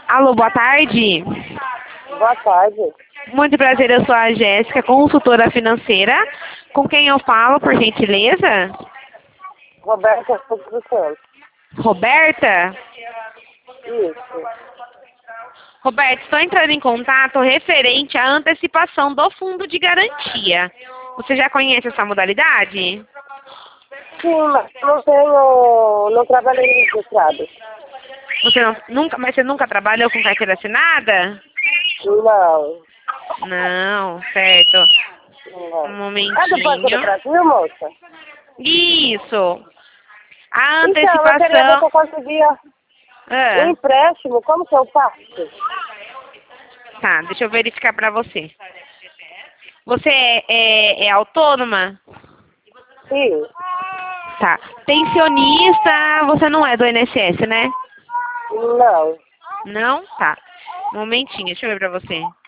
Alô, boa tarde. Boa tarde. Muito prazer, eu sou a Jéssica, consultora financeira. Com quem eu falo, por gentileza? Roberta dos Santos. Roberta? Isso. Roberta, estou entrando em contato referente à antecipação do fundo de garantia. Você já conhece essa modalidade? Sim, mas não trabalhei registrado. Mas você nunca trabalhou com carteira assinada? Não. Não, certo. Não. Um É do Banco do momentinho. Brasil, moça? Isso. A Então, eu queria ver se antecipação. eu conseguia o Ah, empréstimo. Como que eu faço? tá, deixa eu verificar pra você. Você é autônoma? Sim. Tá. Pensionista, você não é do INSS, né? Não. Não? Tá. Um momentinho, deixa eu ver pra você.